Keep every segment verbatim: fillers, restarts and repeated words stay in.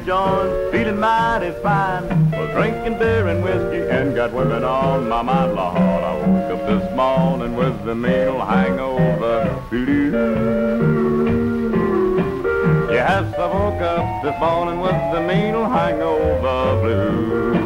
joints, feeling mighty fine. Was drinking beer and whiskey and got women on my mind. Lord, I woke up this morning with the mean old hangover blues. Yes, I woke up this morning with the mean old hangover blues.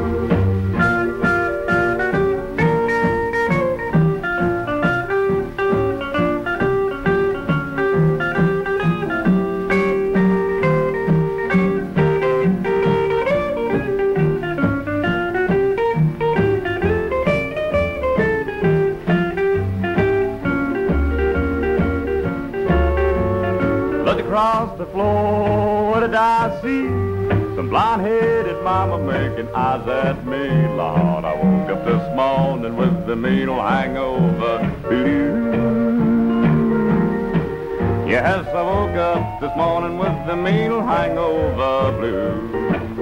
Across the floor, what did I see? Some blonde-headed mama making eyes at me. Lord, I woke up this morning with the mean old hangover blues. Yes, I woke up this morning with the mean old hangover blues.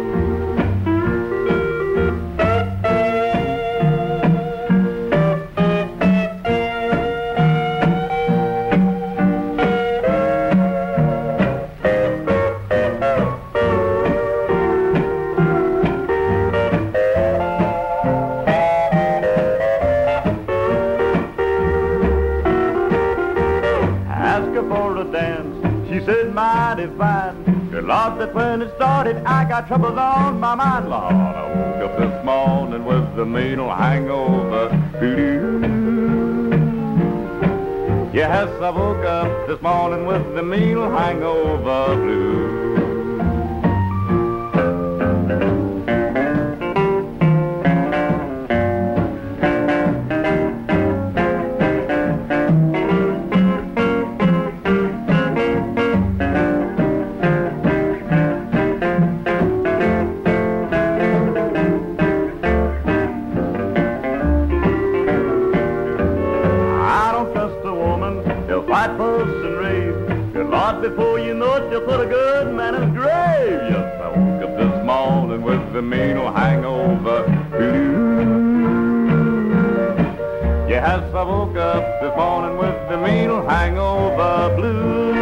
Mighty fine. Good Lord, that when it started, I got troubles on my mind. Lord, I woke up this morning with the mean old hangover blues. Yes, I woke up this morning with the mean old hangover blues. Before you know it, you'll put a good man in his grave. Yes, I woke up this morning with the mean old hangover blues. Yes, I woke up this morning with the mean old hangover blues.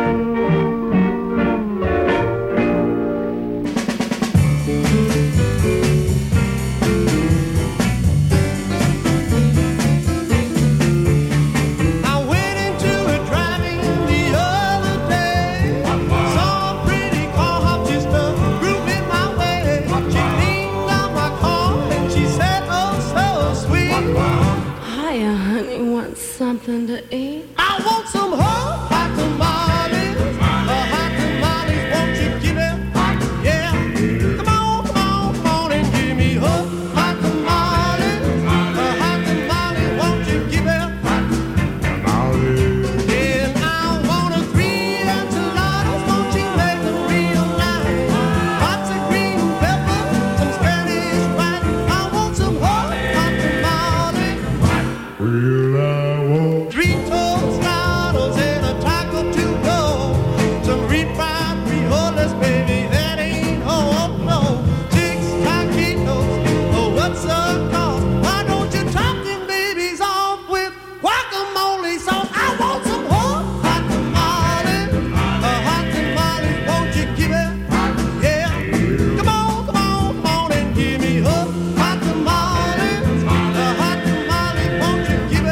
Something to eat. I want some hot, hot tamales. Uh, hot tamales, won't you give it? Yeah. Come on, come on, come on and give me hot, hot tamales. Uh, hot tamales, won't you give it? Yeah, I want a three enchiladas, won't you make them real nice? Lots of green pepper, some Spanish rice. I want some hot, hot tamales. Well, I three tostados and a taco to go. Some refried frijoles, baby, that ain't oh no. Six taquitos, oh what's the cost? Why don't you top them babies off with guacamole sauce? I want some hot, hot tamales. Uh, hot tamales, won't you give it? Yeah. Come on, come on, come on and give me hot, hot tamales. Uh, hot tamales, won't you give it?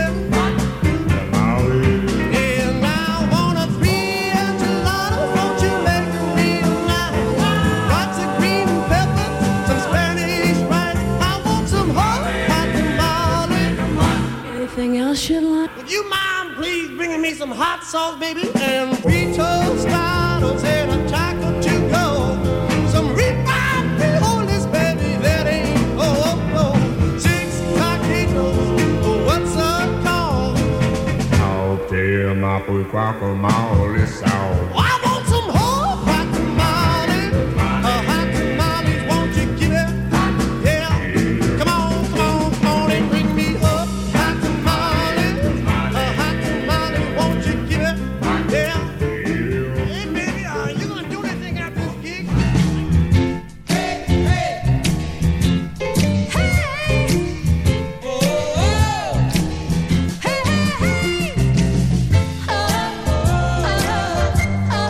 Else you like? Would you mind please bringing me some hot sauce, baby? And three tostados and a taco to go. Some refried frijoles, baby, that ain't oh no. Six taquitos, oh what's the cost? I'll tell my boy guacamole sauce. I want some hot, hot tamales. Uh, hot tamales, won't you give it? Yeah. Come on, come on, come on and bring me up. Oh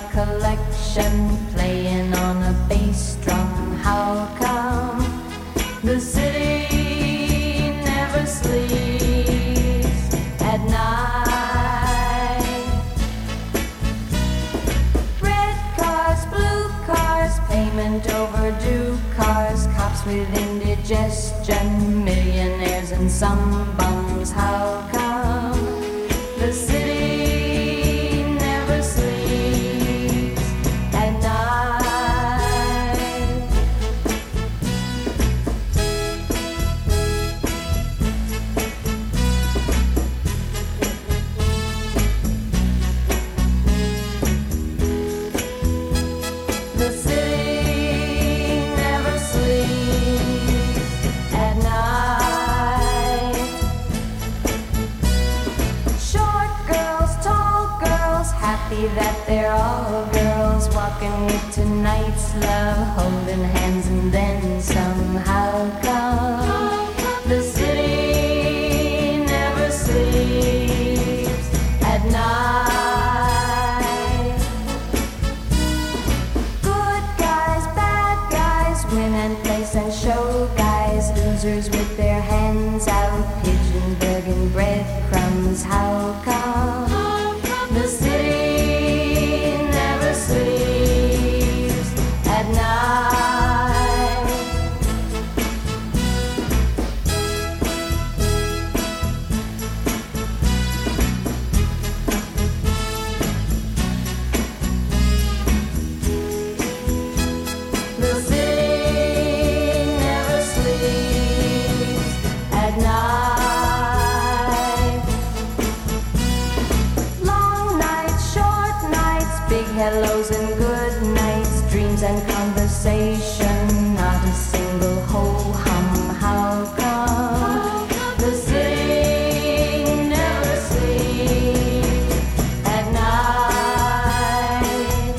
collection playing on a bass drum. How come the city never sleeps at night? Red cars, blue cars, payment overdue cars, cops with indigestion, millionaires and some bums. How come the city never sleeps at night? The city never sleeps at night. Short girls, tall girls, happy that they're all girls, walking with tonight's love, holding hands and then somehow come. The city never sleeps at night. Good guys, bad guys, win and place and show guys, losers with their hands out, pigeon begging breadcrumbs. How come the city never sleeps at night? The city never sleeps at night. Long nights, short nights, big hellos and good nights, dreams and conversation, not a single ho-hum. How come the city never sleeps at night?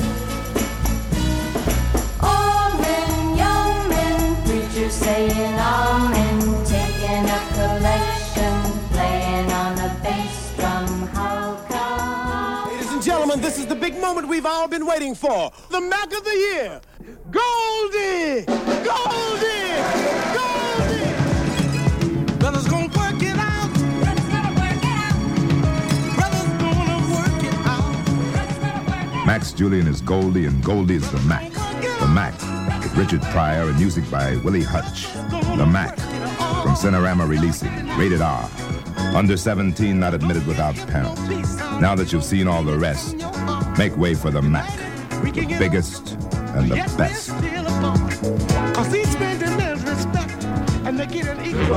Old men, young men, preachers saying amen, taking a collection, playing on a bass drum. How come? Ladies and gentlemen, this is the big moment we've all been waiting for. The Mac of the Year. Goldie! Goldie! Goldie! Brothers gonna work it out. Brothers gonna work it out. Brothers gonna work it out. Max Julian is Goldie, and Goldie is the Mac. The Mac, with Richard Pryor and music by Willie Hutch. The Mac, from Cinerama Releasing, rated R. Under seventeen, not admitted without parent. Now that you've seen all the rest, make way for the Mac, the biggest and the best. Cause each man demands respect, and they get an equal.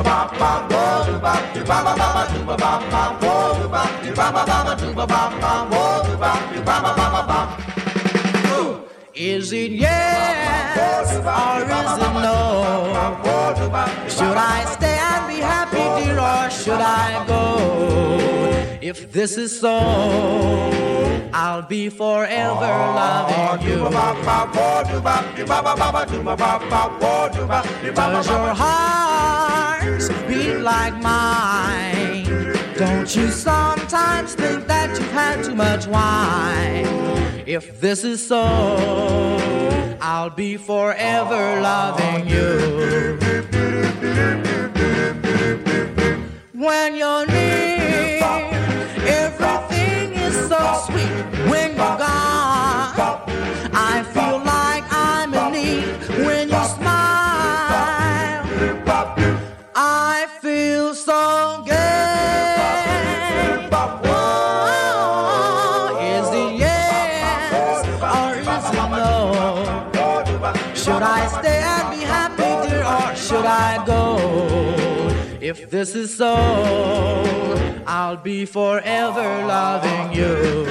Is it yes or is it no? Should I stay and be happy, dear, or should I go? If this is so, I'll be forever loving you. Does your heart beat like mine? Don't you sometimes think that you've had too much wine? If this is so, I'll be forever loving you. When you're near, everything is so sweet. When you're gone, I feel like I'm in need. When you smile, I feel so good. Oh, is it yes or is it no? Should I stay and be happy, dear, or should I go? If this is so, I'll be forever loving you.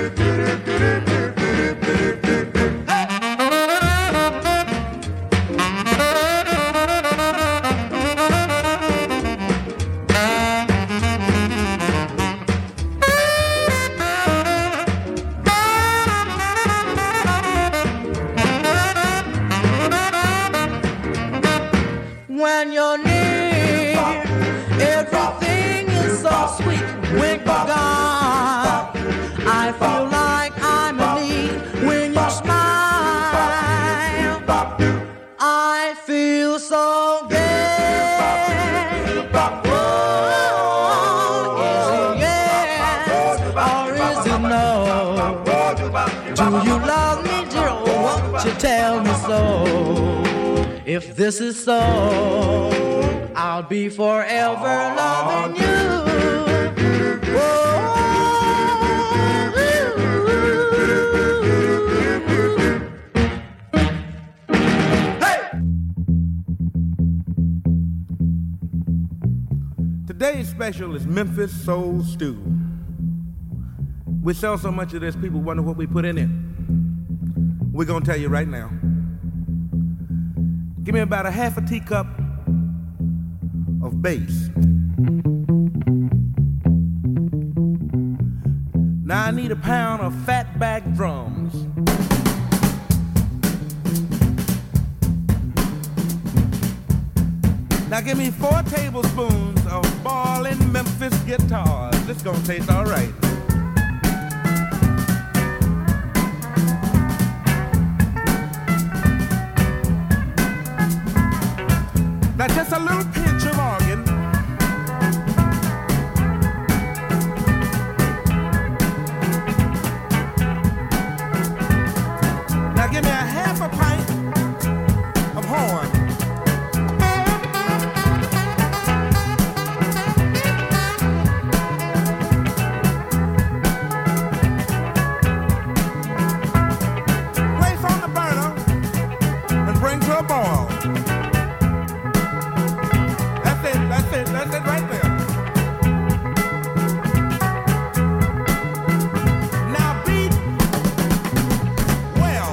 When you're near, everything is so sweet. When you're gone, I feel like I'm in need. When you tell me so? If this is so, I'll be forever loving you. Today's special is Memphis Soul Stew. We sell so much of this, people wonder what we put in it. We're gonna tell you right now. Give me about a half a teacup of bass. Now I need a pound of fatback drums. Now give me four tablespoons of ballin' Memphis guitars. This gonna taste all right. Now just a little pinch of organ. Now give me a half a pint of horn. Place on the burner and bring to a boil. That's it, that's it right there. Now beat well.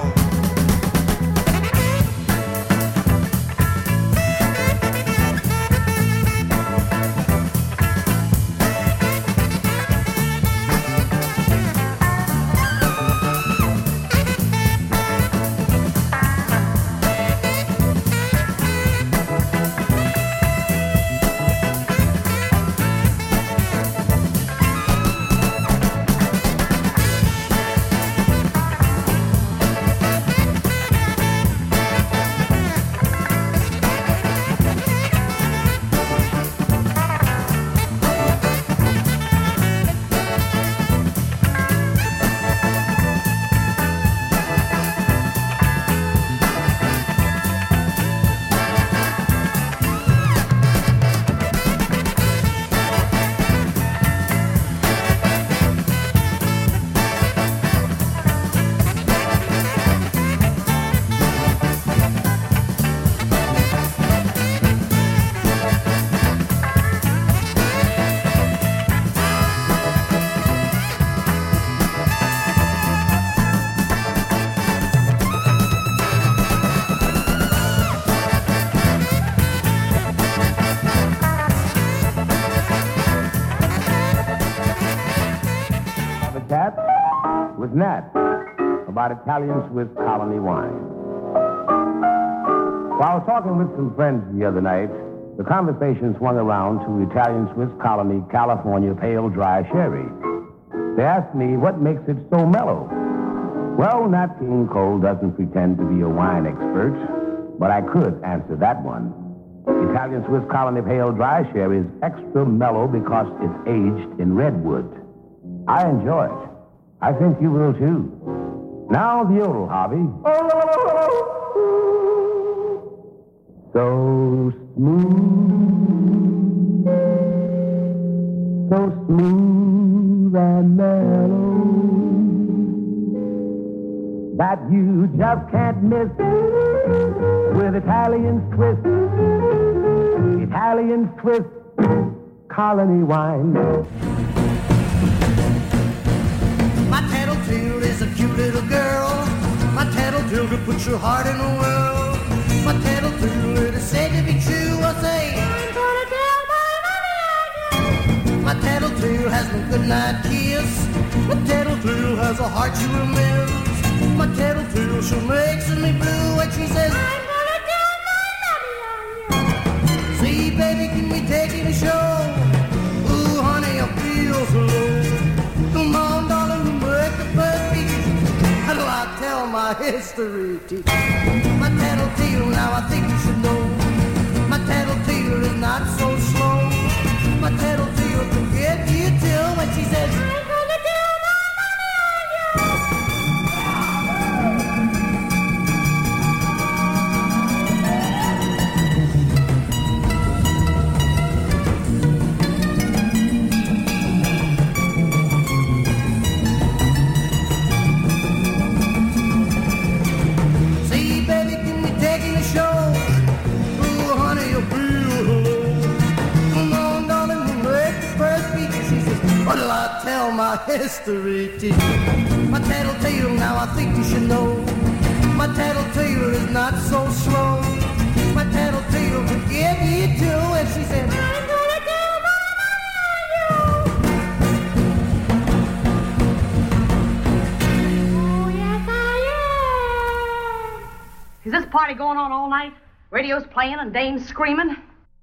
Nat about Italian Swiss colony wine. While I was talking with some friends the other night, the conversation swung around to Italian Swiss colony California pale dry sherry. They asked me what makes it so mellow. Well, Nat King Cole doesn't pretend to be a wine expert, but I could answer that one. Italian Swiss colony pale dry sherry is extra mellow because it's aged in redwood. I enjoy it. I think you will, too. Now, the yodel hobby. So smooth, so smooth and mellow that you just can't miss with Italian Swiss, Italian Swiss colony wine. My tattletale is a cute little girl. My tattletale to put your heart in the world. My tattletale it is said to be true. I say I'm gonna tell my mommy. My tattletale has no goodnight kiss. My tattletale has a heart you will miss. My tattletale she makes me blue when she says I'm gonna tell my mommy. See, baby, can we take it a show? Ooh, honey, I feel so low. Come on, darling, break the first beat. How do I tell my history teacher? My tattletale, now I think you should know. My tattletale is not so slow. My tattletale can get you till when she says I'm gonna tell my mommy. our history teach. My tattletale, now I think you should know. My tattletale is not so slow. My tattletale could get you too. And she said, I'm gonna go, Mama, you. Oh, yes, I am. Is this party going on all night? Radio's playing and dames screaming?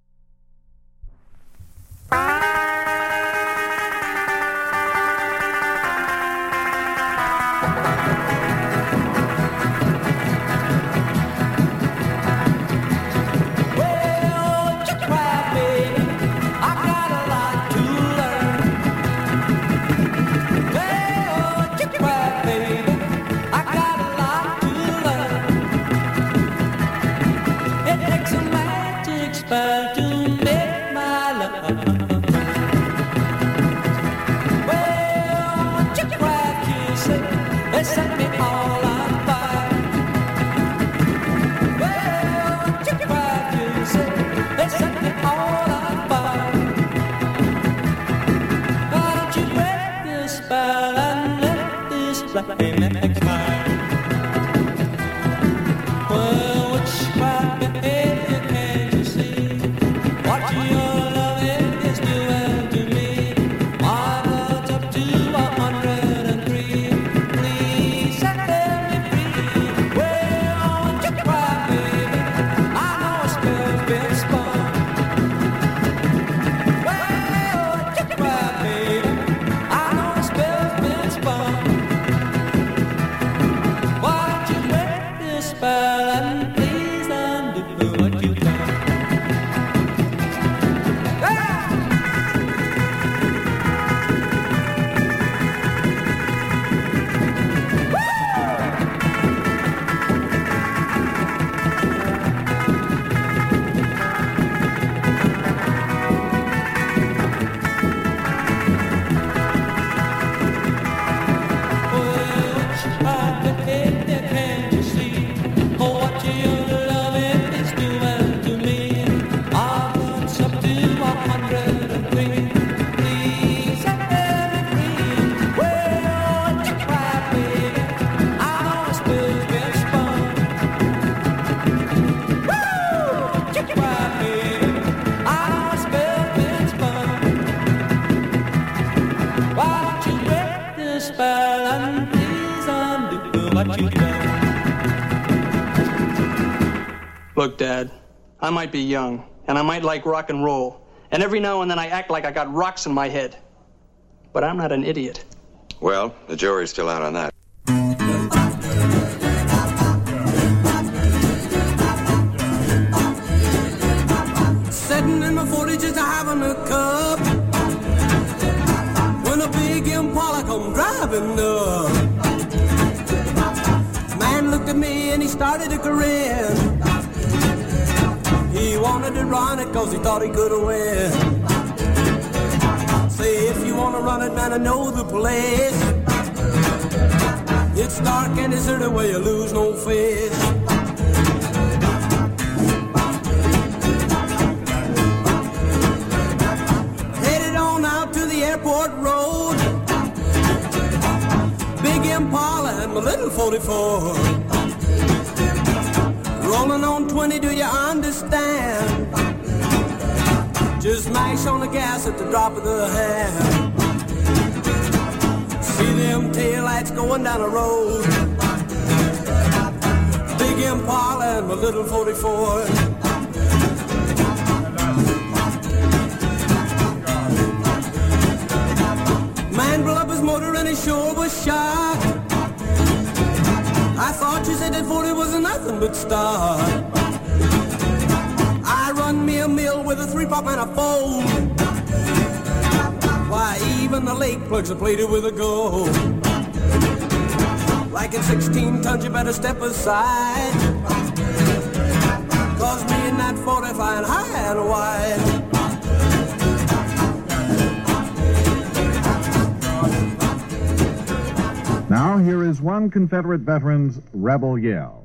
Look, Dad, I might be young, and I might like rock and roll, and every now and then I act like I got rocks in my head. But I'm not an idiot. Well, the jury's still out on that. Sitting in my forty just having a cup, when a big Impala come driving up. Man looked at me and he started to grin. He wanted to run it cause he thought he could win. Say, if you want to run it, man, I know the place. It's dark and it's the way you lose no face. Headed on out to the airport road, big Impala and my little forty-four. Rolling on twenty, do you understand? Just mash on the gas at the drop of the hand. See them taillights going down the road, big Impala and my little forty-four. Man blew up his motor and he sure was shocked. I thought you said that forty was nothing but start. I run me a mill with a three-pop and a fold. Why, even the lake plugs are plated with a gold. Like in sixteen tons, you better step aside, cause me and that forty flying high and wide. Now, here is one Confederate veteran's rebel yell.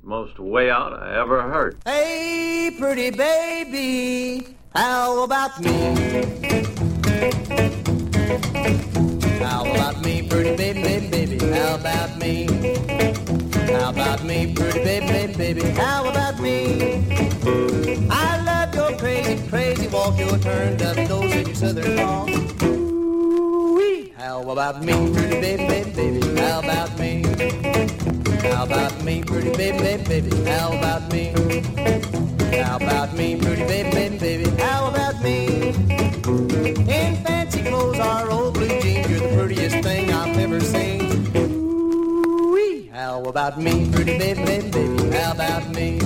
most way out I ever heard. Hey, pretty baby, how about me? How about me, pretty baby, baby, baby, how about me? How about me, pretty baby, baby, baby, how about me? I love your crazy, crazy walk, your turned up nose and your southern talk. Ooh-wee. How about me, pretty baby, baby, baby, how about me? How about me, pretty baby, baby, baby, how about me? How about me, pretty baby, baby, baby, how about me? In fancy clothes or old blue jeans, you're the prettiest thing I've ever seen. Ooh-wee. How about me, pretty baby, baby, baby, how about me?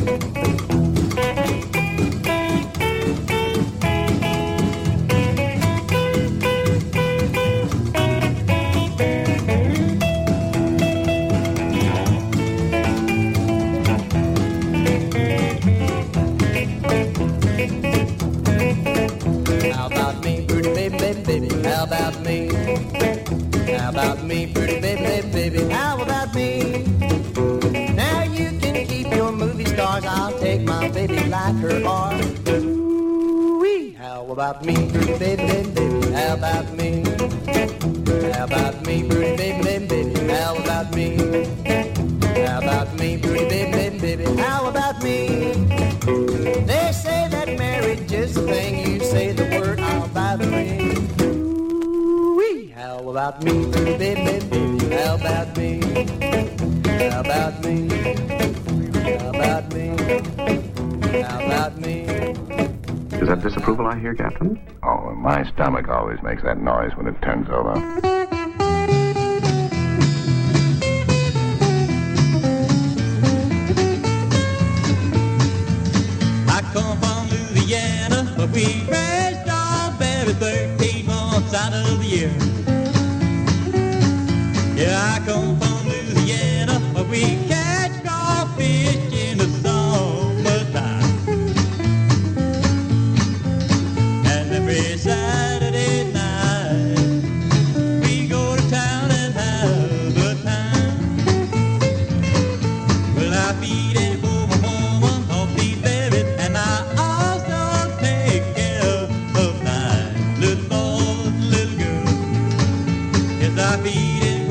How about me? How about me, pretty baby, baby, baby, how about me? Now you can keep your movie stars, I'll take my baby like her are. Ooh-wee. How about me, pretty baby, baby, baby, how about me? How about me, pretty baby, baby, baby, how about me? How about me, pretty baby, baby, baby, how about me? They say that marriage is the thing, you say the word, I'll buy the ring. How about me, pretty baby, baby, baby, how about me? How about me? How about me? How about me? Is that disapproval I hear, Captain? Oh, my stomach always makes that noise when it turns over. I come from Louisiana, but we raised strawberries thirteen months out of the year. Yeah, I come from Louisiana, but we catch crawfish in the summertime. And every Saturday night, we go to town and have a time. Well, I feed it for my woman, off these babies, and I also take care of my little boys, little girls. Yes, I feed it.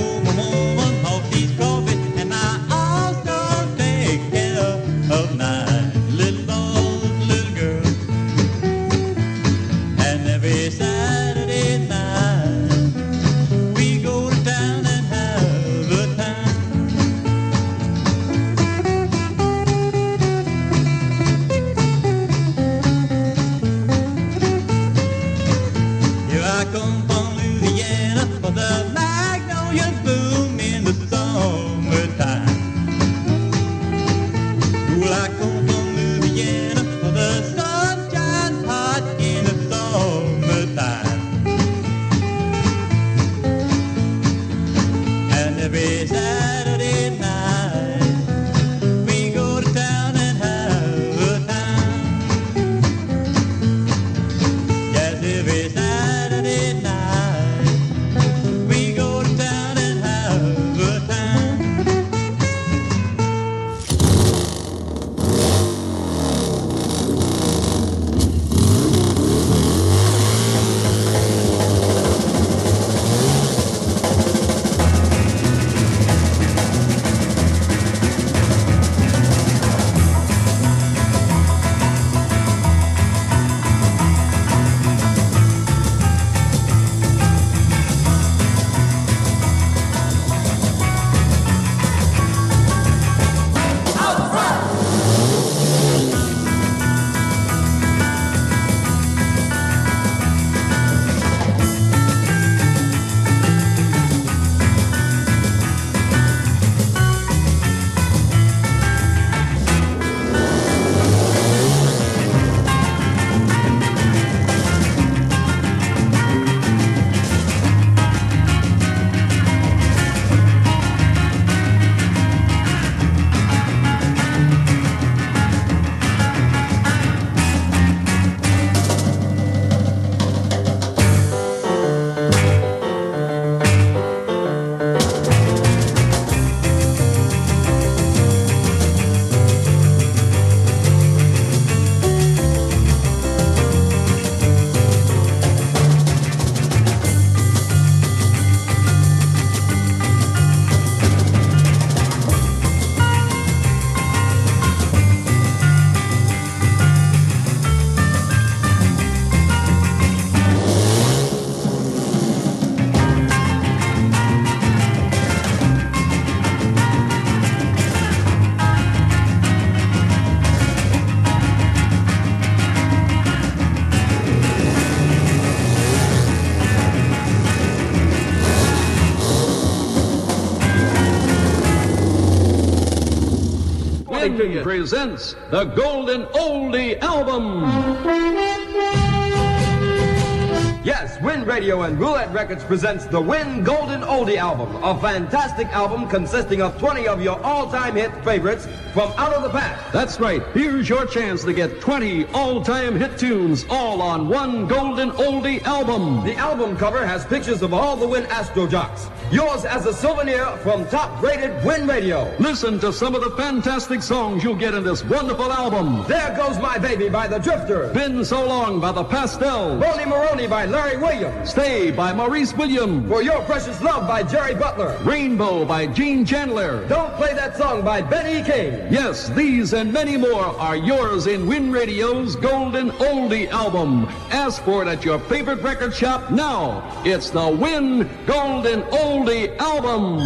Win presents the Golden Oldie Album. Yes, Win Radio and Roulette Records presents the Win Golden Oldie Album, a fantastic album consisting of twenty of your all-time hit favorites from out of the past. That's right. Here's your chance to get twenty all-time hit tunes all on one Golden Oldie Album. The album cover has pictures of all the Win Astro jocks. Yours as a souvenir from top-rated Win Radio. Listen to some of the fantastic songs you'll get in this wonderful album. There Goes My Baby by The Drifters. Been So Long by The Pastels. Boney Maroney by Larry Williams. Stay by Maurice Williams. For Your Precious Love by Jerry Butler. Rainbow by Gene Chandler. Don't Play That Song by Benny King. Yes, these and many more are yours in Win Radio's Golden Oldie Album. Ask for it at your favorite record shop now. It's the Win Golden Oldie Album.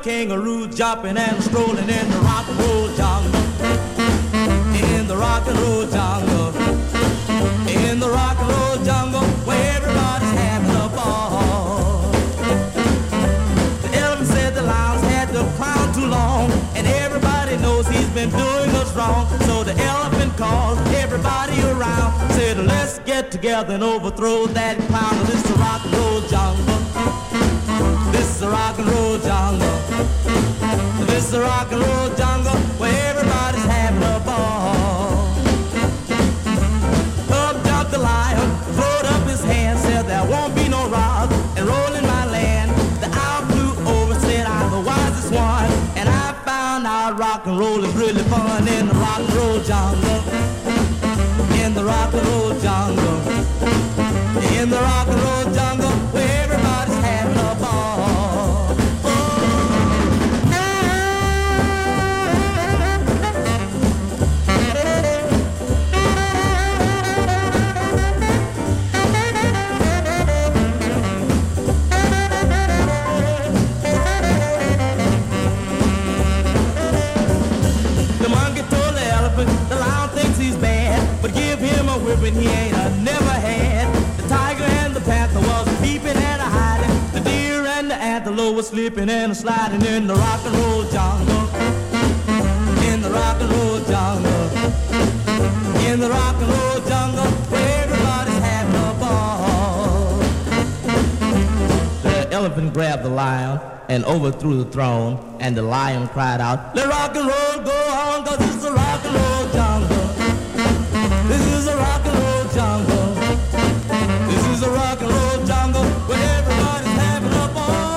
kangaroo jumping and strolling in the rock and roll jungle. In the rock and roll jungle. In the rock and roll jungle where everybody's having a ball. The elephant said the lions had the crown too long, and everybody knows he's been doing us wrong. So the elephant called everybody around, said let's get together and overthrow that clown. This is the rock and roll jungle. This is the rock and roll jungle. This is the rock and roll jungle where everybody's having a ball. Up jumped the lion, throwed up his hand, said there won't be no rock and roll in my land. The owl flew over, said I'm the wisest one, and I found out rock and roll is really fun in the rock and roll jungle. In the rock and roll jungle. In the rock and roll jungle where everybody's having a ball. Whipping he ain't a never had. The tiger and the panther was peeping and a hiding. The deer and the antelope was slipping and a sliding in the rock and roll jungle. In the rock and roll jungle. In the rock and roll jungle where everybody's having a ball. The elephant grabbed the lion and overthrew the throne, and the lion cried out, let rock and roll go on, cause this is a rock and roll jungle. This is a rock and roll jungle. This is a rock and roll jungle where everybody's having a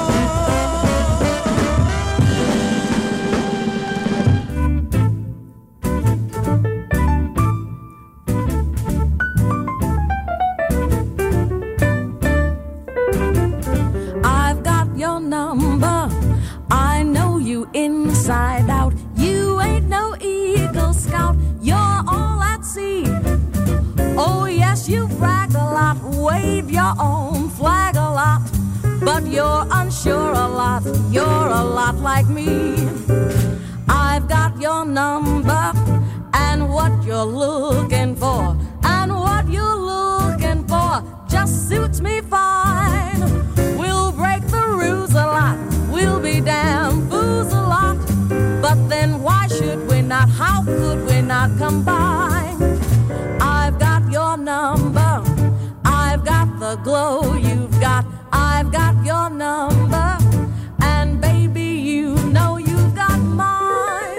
I've got your number. I know you inside out. You ain't no Eagle Scout. You're all at sea. Oh yes, you brag a lot, wave your own flag a lot, but you're unsure a lot, you're a lot like me. I've got your number, and what you're looking for, and what you're looking for just suits me fine. We'll break the rules a lot, we'll be damn fools a lot, but then why should we not, how could we not combine? I've got your number, I've got the glow you've got, I've got your number, and baby you know you've got mine.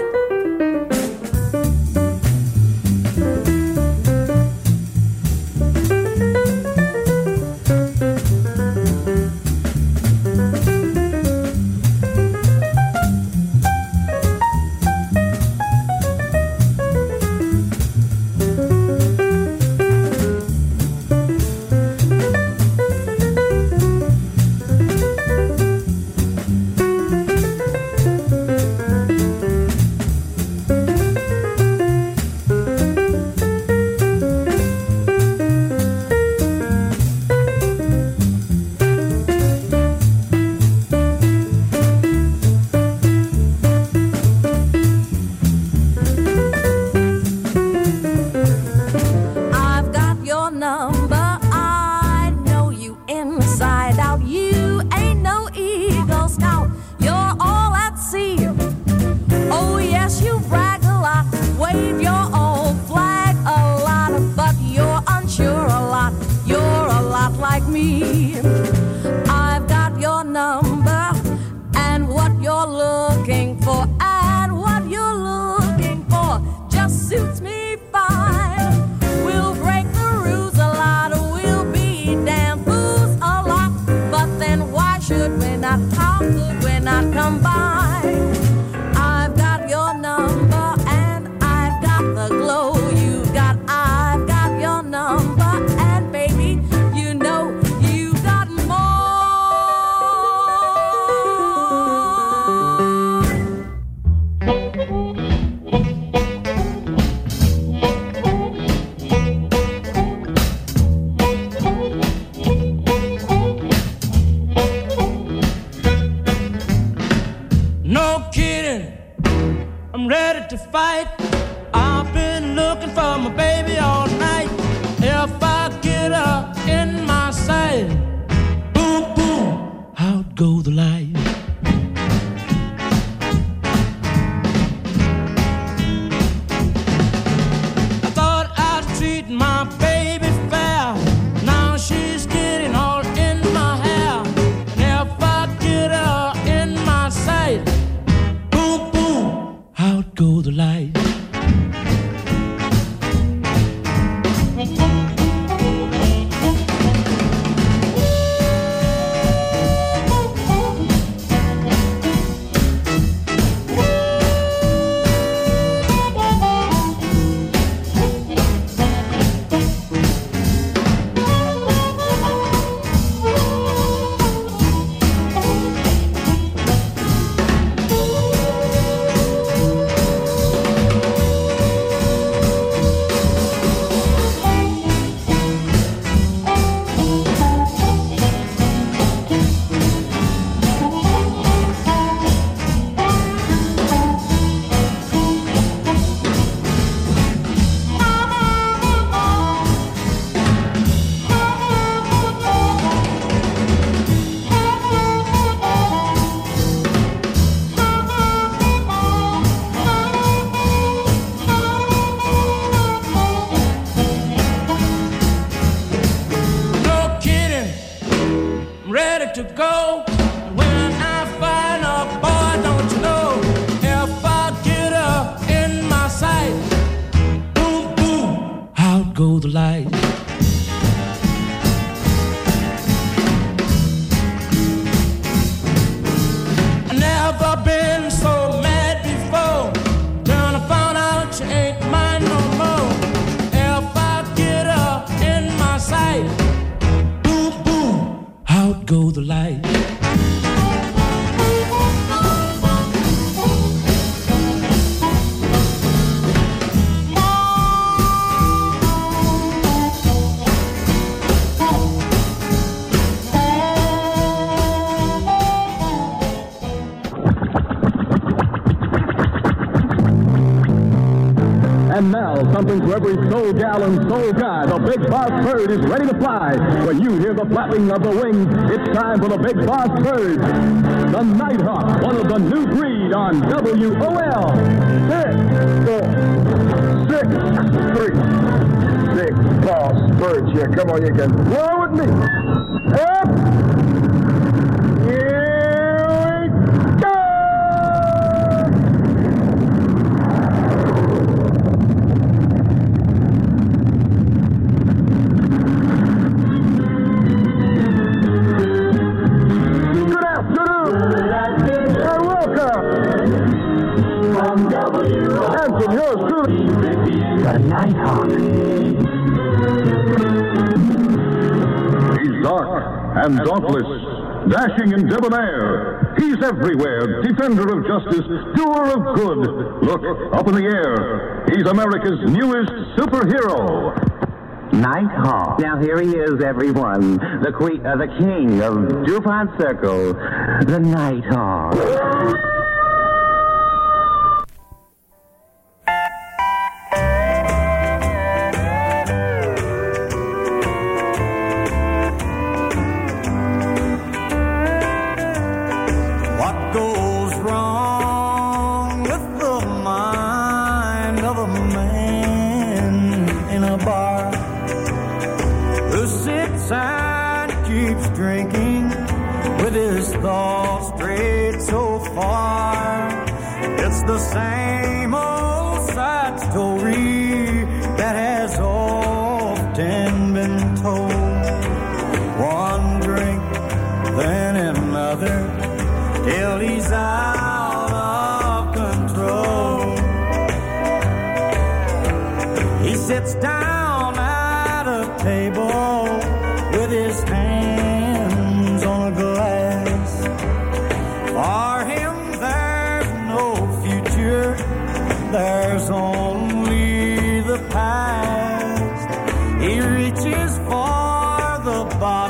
No kidding, I'm ready to fight. I've been looking for my baby all night. If I get her in my sight, boom, boom, out go the light. I thought I'd treat my baby fair. Now she's getting all in my hair. And if I get her in my sight, boom, boom, out go the light. To go when I find a boy, don't you know? If I get her in my sight, boom, boom, out go the light. I never been so mad before. Then I found out she ain't mine no more. If I get her in my sight, out go the light. And now, something for every soul gal and soul guy. The Big Boss Bird is ready to fly. When you hear the flapping of the wings, it's time for the Big Boss Bird. The Nighthawk, one of the new breed on W O L. Six, four, six, three, six Boss Birds here. Come on, you can roll with me. Up. Here we go. And from yours truly, the Nighthawk. He's dark and dauntless, dashing and debonair. He's everywhere, defender of justice, doer of good. Look, up in the air. He's America's newest superhero. Nighthawk. Now here he is, everyone. The queen, uh, the king of DuPont Circle, the Nighthawk. The same old sad story that has often been told. One drink, then another, till he's out of control. He sits down at a table with his hands on a glass. For him, there's only the past. He reaches for the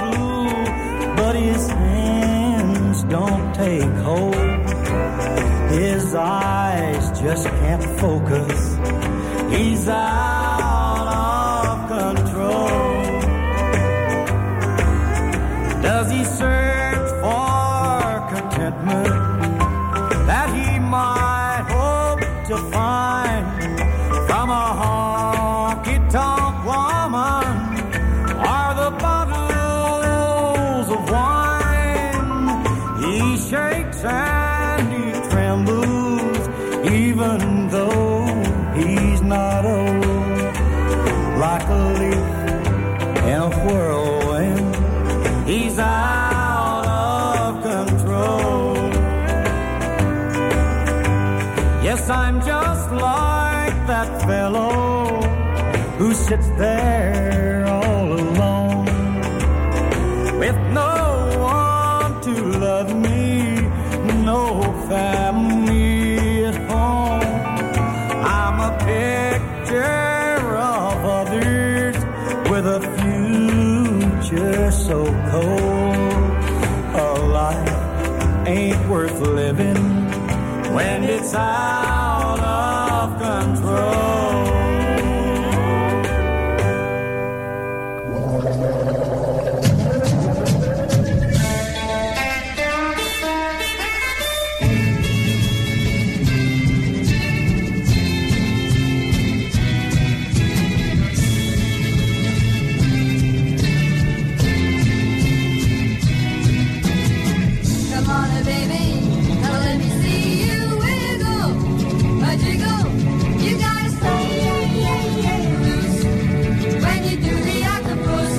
bottle, but his hands don't take hold. His eyes just can't focus. He's out of control. Does he search for contentment that he might hope to find from a honky-tonk woman or the bottles of wine? He shakes and he trembles even though he's not old. Like a leaf in a whirlwind, he's out of control. Yes, I'm just like that fellow who sits there all alone with no one to love me, no family at home. I'm a picture of others with a future so cold. A life ain't worth living when it's out of control. Come on, baby, now let me see you wiggle, a jiggle. You gotta stay loose when you do the octopus.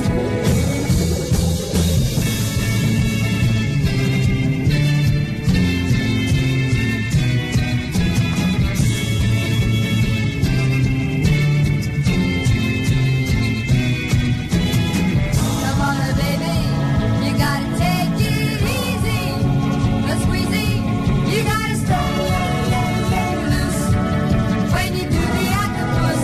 Come on, baby, you gotta take it easy, a squeezy. You gotta stay loose when you do the octopus.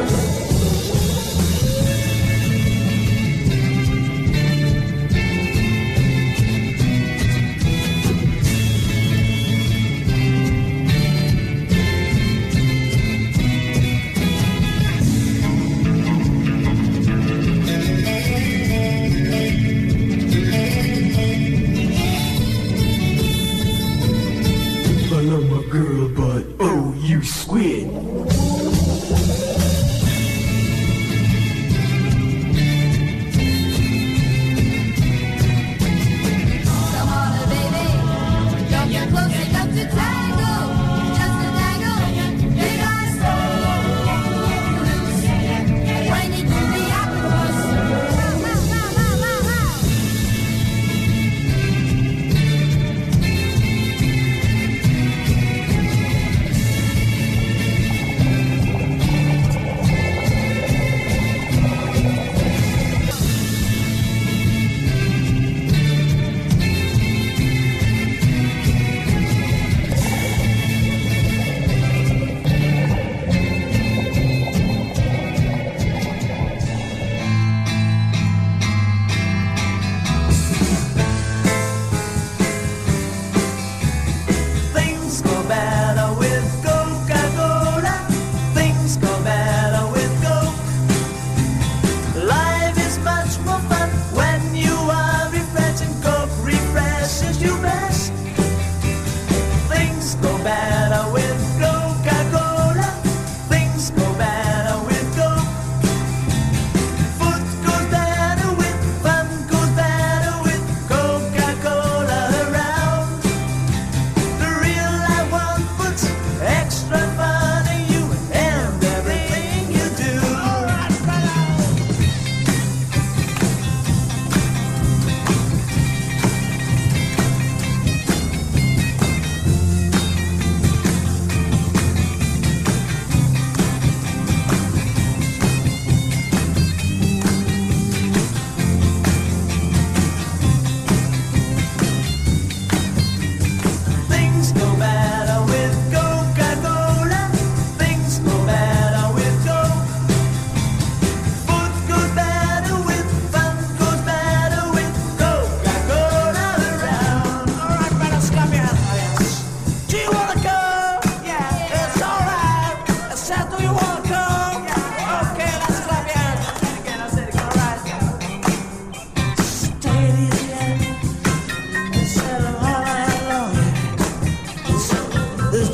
I love my girl, but oh, you squid. Come on, baby, don't get close enough to tangle, just a tangle. You gotta stay loose when you do the octopus.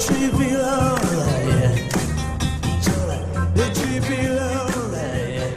treat me alright, yeah. They treat me alright, yeah.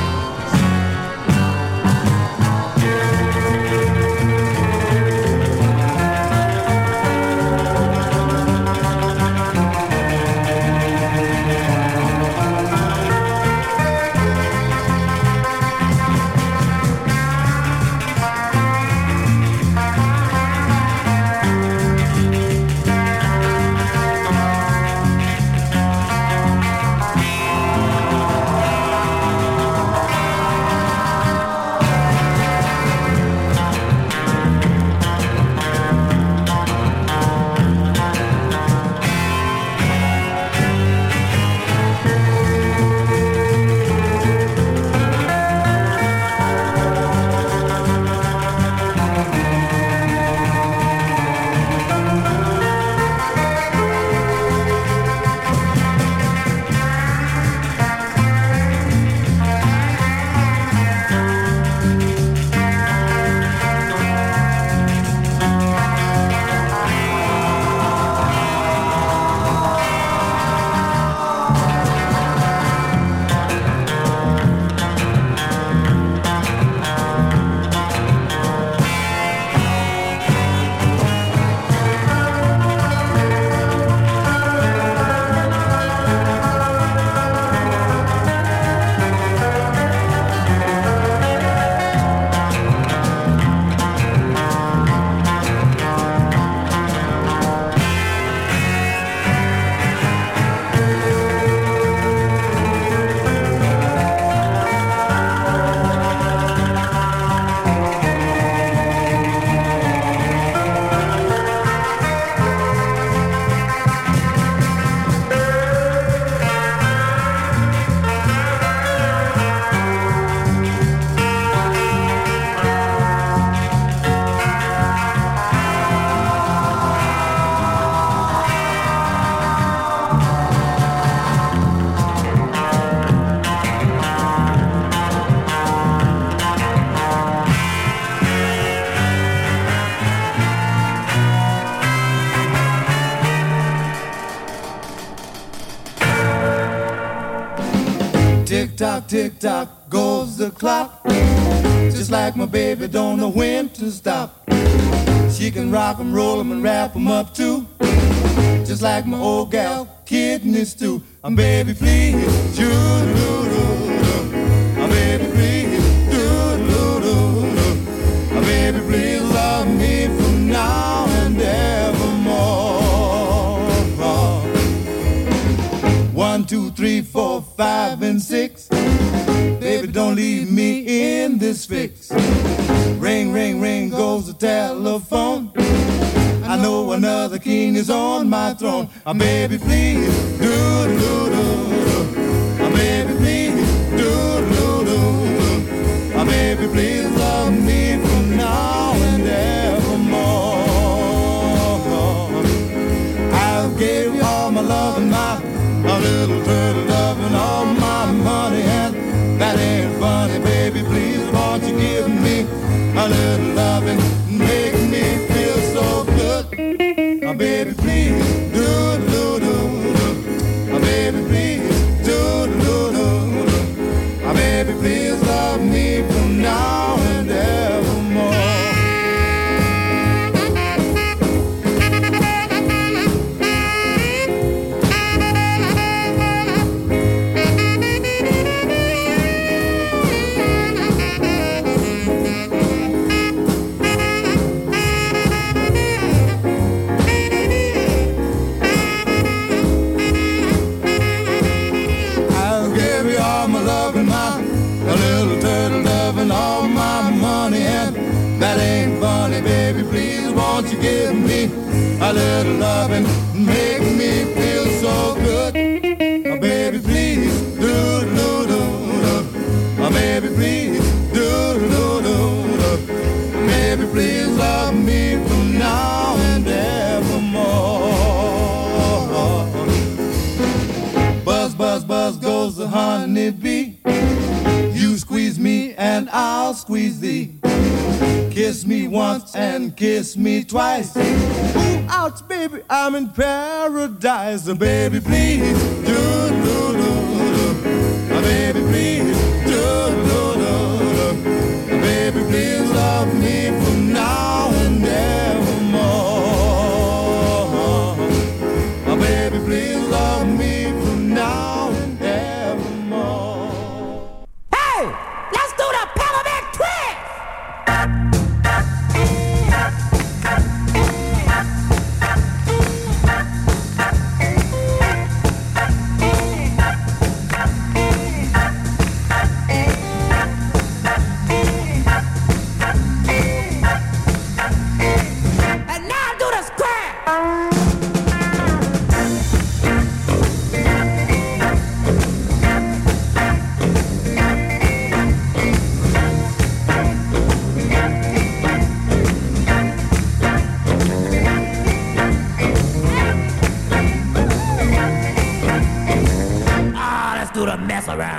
Tick-tock, tick-tock goes the clock. Just like my baby don't know when to stop. She can rock 'em, roll 'em, and wrap 'em up too. Just like my old gal, kidney stew. I'm baby, please, doo-doo-doo-doo. I'm baby, please, doo-doo-doo-doo. I'm baby, please love me from now and evermore. One, two, three, four, five, and six. Baby, don't leave me in this fix. Ring, ring, ring goes the telephone. I know another king is on my throne. Ah, baby, please, do-do-do-do. Ah, baby, please, do-do-do-do. Ah, baby, please love me from now and evermore. I'll give you all my love and my a little turtle love and all my money, and that ain't funny, baby. Please, won't you give me a little love and make me feel so good? Oh, baby, please, do do do do. Oh, baby, please, do do do do. Oh, baby, please love me from now and evermore. A little turtle dove and all my money, and that ain't funny, baby. Please, won't you give me a little love and make me feel so good? Oh, baby, please, do do do do. Oh, baby, please, do do do do. Baby, please love me from now and evermore. Buzz, buzz, buzz goes the honeybee. You squeeze me and I'll squeeze thee. Kiss Kiss me once and kiss me twice. Ooh, ouch, baby, I'm in paradise. So baby, please, do, do, do, do. Oh, baby, please, do, do, do, do. Baby, please love me from now and evermore. Oh, baby, please love me from now and evermore. Hey, let's do the peppermint twist. And now do the square. Ah, let's do the mess around.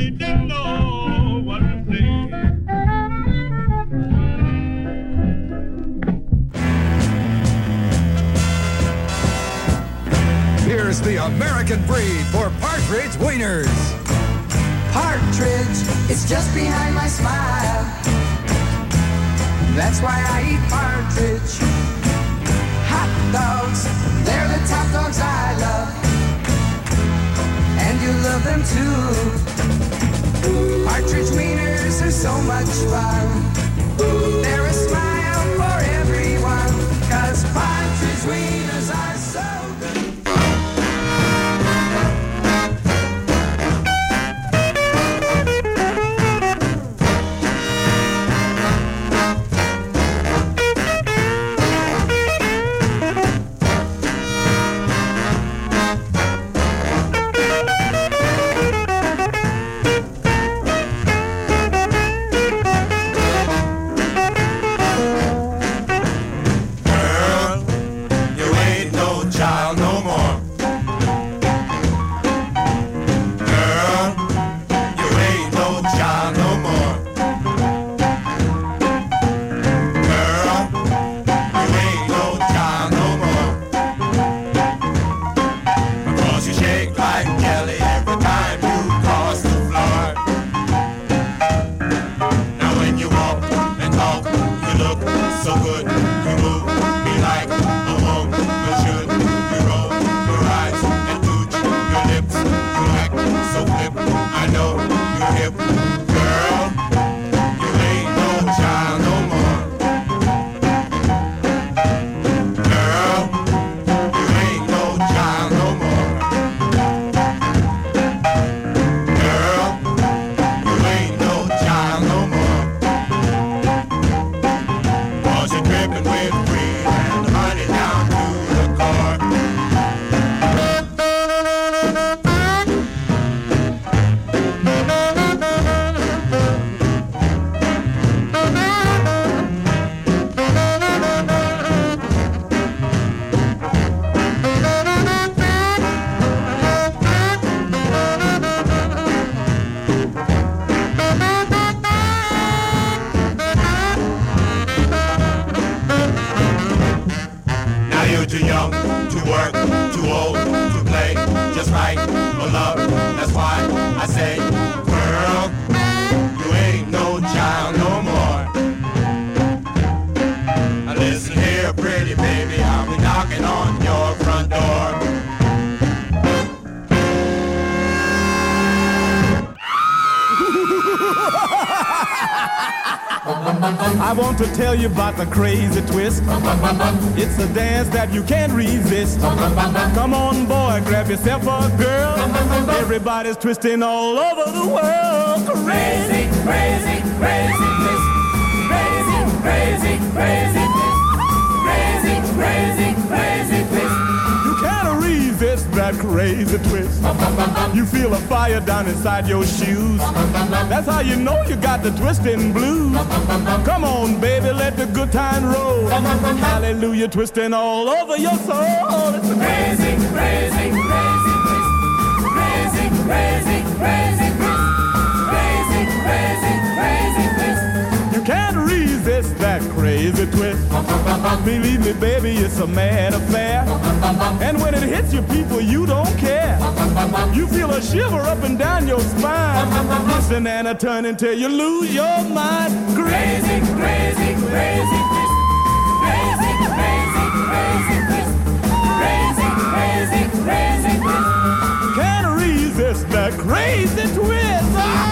really didn't know what to say. Here's the American breed for Partridge Wieners. Partridge, it's just behind my smile. That's why I eat partridge. Hot dogs, they're the top dogs I love. And you love them too. Partridge wieners are so much fun. They're a smile for everyone. 'Cause partridge wieners are so good. I want to tell you about the crazy twist. It's a dance that you can't resist. Come on, boy, grab yourself a girl. Everybody's twisting all over the world. Crazy, crazy, crazy twist. Crazy, crazy, crazy twist. Crazy, crazy, crazy twist. You can't resist that crazy twist. You feel a fire down inside your shoes. That's how you know you got the twisting blues. Come on, baby, let the good time roll. Hallelujah, twisting all over your soul. It's a crazy, crazy, crazy twist. Crazy, crazy, crazy twist. Crazy, crazy, crazy twist. You can't resist that crazy twist. Believe me, baby, it's a mad affair. And when it hits you, people, you don't care. You feel a shiver up and down your spine. Listen and a turn until you lose your mind. Crazy, crazy, crazy twist. Crazy, crazy, crazy twist. Crazy, crazy, crazy twist. Can't resist that crazy twist.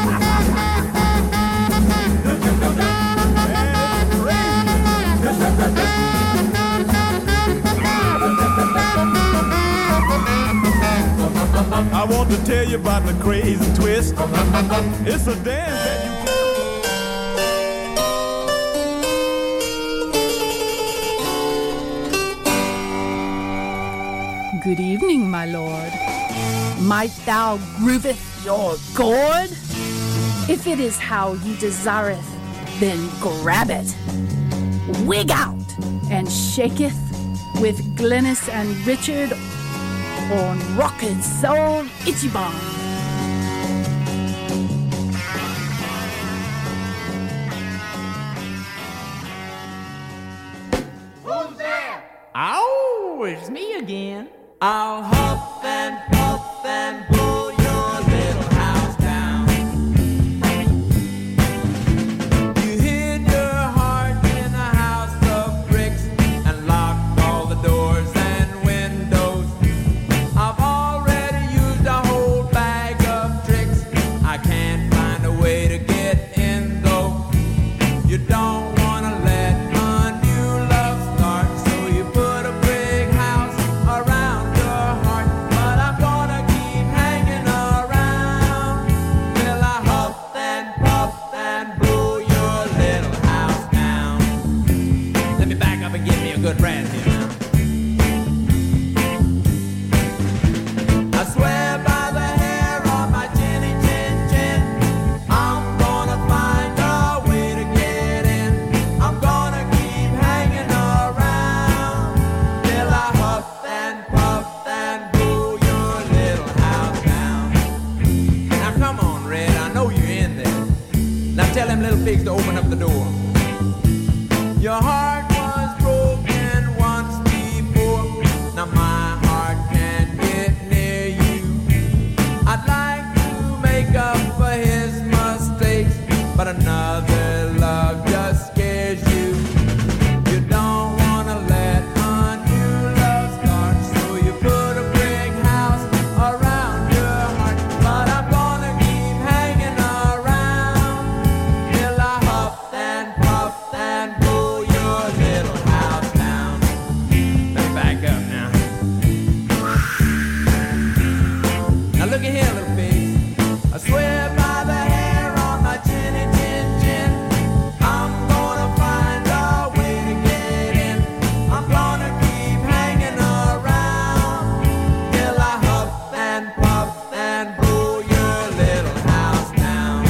I want to tell you about the crazy twist. It's a dance that you can. Good evening, my lord. Might thou grooveth your gourd? If it is how ye desireth, then grab it. Wig out and shaketh with Glennis and Richard on Rockin' Soul Ichiban. I'll huff and puff and blow your little house down. You hid your heart in a house of bricks and locked all the doors and windows. I've already used a whole bag of tricks. I can't find a way to get in though. You don't wanna let a new love start, so you put a big house around your heart. But I'm gonna keep hanging around till I huff and puff and blow your little house down. Let me back up and give me a good rest here now. I swear by the hair on my chinny chin chin, I'm gonna find a way to get in. I'm gonna keep hanging around till I huff and puff and blow your little house down. Now come on, Red, I know you're in there. Now tell them little pigs to open up the door. Your heart was broken once before. Now my heart can't get near you. I'd like to make up for his mistakes, but another love just scares you. You don't wanna let a new love start, so you put a brick house around your heart. But I'm gonna keep hanging around till I huff and puff and blow your little house down. Let me back up now. Now look at here, little pig. I swear by the hair on my chinny chin chin, I'm gonna find a way to get in. I'm gonna keep hanging around till I huff and puff and blow your little house down.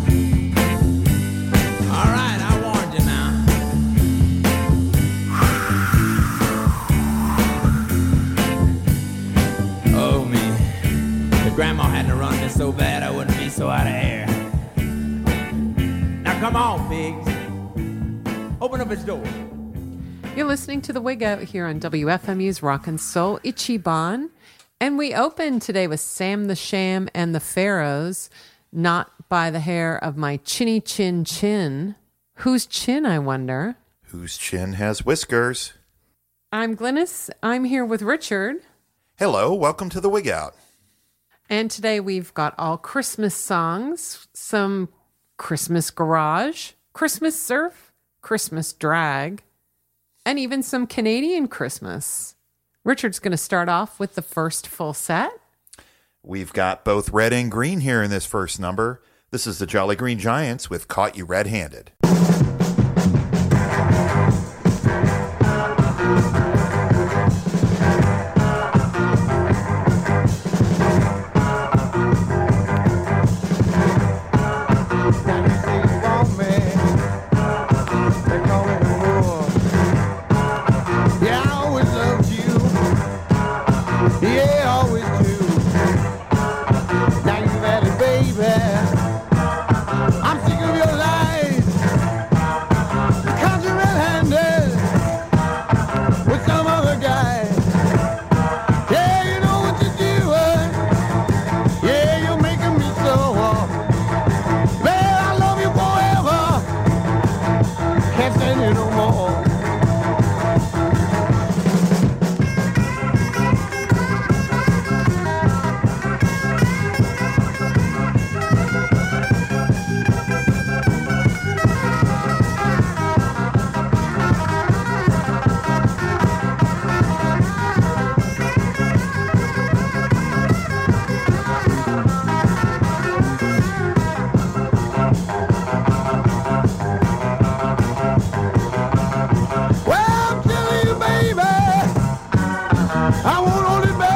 All right, I warned you now. Oh me, if Grandma hadn't run me so bad, I wouldn't be so out of air. Now come on, pigs. Open up its door. You're listening to The Wig Out here on W F M U's Rock and Soul Ichiban. And we opened today with Sam the Sham and the Pharaohs, Not by the Hair of My Chinny Chin Chin. Whose chin, I wonder? Whose chin has whiskers? I'm Glynis. I'm here with Richard. Hello, welcome to The Wig Out. And today we've got all Christmas songs, some Christmas garage, Christmas surf, Christmas drag, and even some Canadian Christmas. Richard's going to start off with the first full set. We've got both red and green here in this first number. This is the Jolly Green Giants with Caught You Red-Handed. Yeah, I always loved you. Yeah, I always do. Now you've had it, baby. I'm sick of your lies. Caught you red-handed with some other guy. Yeah, you know what you're doing. Yeah, you're making me so. Man, I love you forever. Can't stand you no more.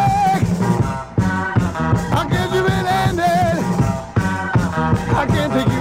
I can't take you